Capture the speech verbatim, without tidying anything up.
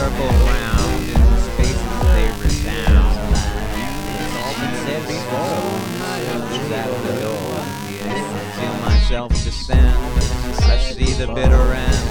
circle round, in the spaces they resound. It's all been said before. Who's at the door? Yes, I feel myself descend. I see the bitter end.